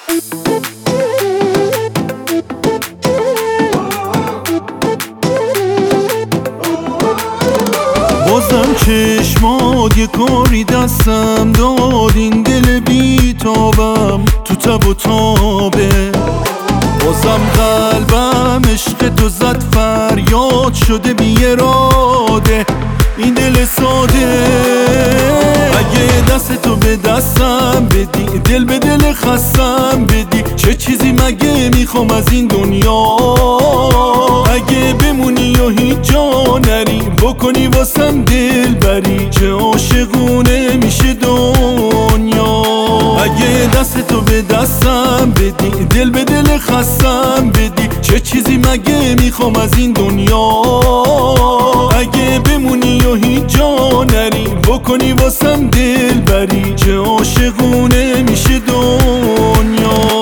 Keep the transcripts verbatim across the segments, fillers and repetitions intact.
بازم چشمات یه کاری دستم داد، این دل بیتابم تو تب و تابه. بازم قلبم عشق تو زد فریاد شده بی اراده، این دل ساده. اگه دست تو به دستم بدی، دل به دل خستم بدی، چه چیزی مگه میخوام از این دنیا؟ اگه بمونی و هیچ جا نری، بکنی واسم دل بری، چه عاشقونه میشه دنیا. اگه دست تو به دستم بدی، دل به دل خستم بدی، چه چیزی مگه میخوام از این دنیا؟ اگه بمونی و هیچ جا نری، بکنی واسم دل بری، چه عاشقونه میشه دنیا.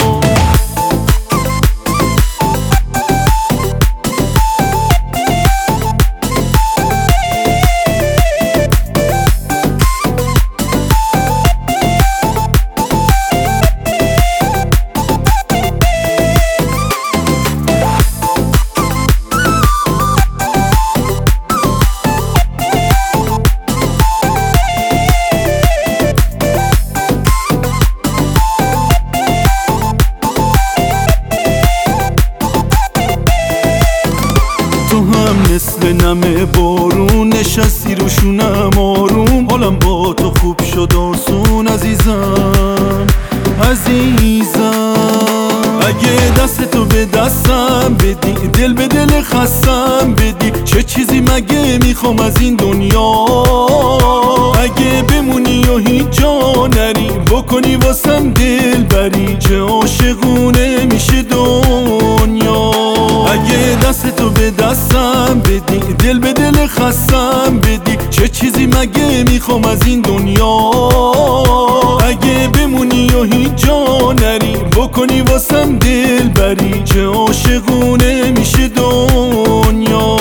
تو هم مثل نم بارون نشستی روشونم آروم، حالم با تو خوب شد آسون عزیزم عزیزم. اگه دست تو به دستم بدی، دل به دل خستم بدی، چه چیزی مگه میخوام از این دنیا؟ اگه بمونی و هیچ جا نری، بکنی واسم دل بری، چه عاشقونه میشه دنیا. اگه دست تو به دستم بدی، دل به دل خستم بدی، چه چیزی مگه میخوام از این دنیا؟ اگه بمونی و هیچ جا نری، بکنی واسم دل بری، چه عاشقونه میشه دنیا.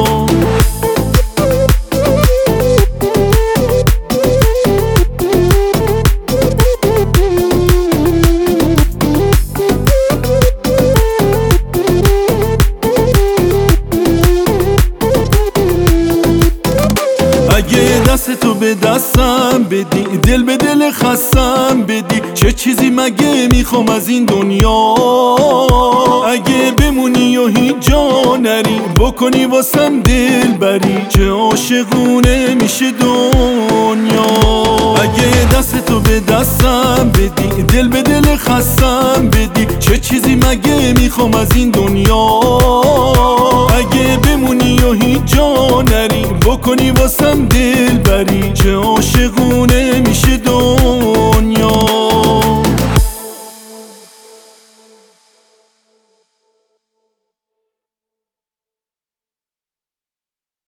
اگه دست تو به دستم بدی، دل به دل خستم بدی، چه چیزی مگه میخوام از این دنیا؟ اگه بمونی و هیچ جا نری، بکنی واسم دل بری، چه عاشقونه میشه دنیا. اگه دست تو به دستم بدی، دل به دل خستم بدی، چه چیزی مگه میخوام از این دنیا؟ اگه بمونی و هیچ جا نری، بکنی واسم دل بری، چه عاشقونه میشه دنیا.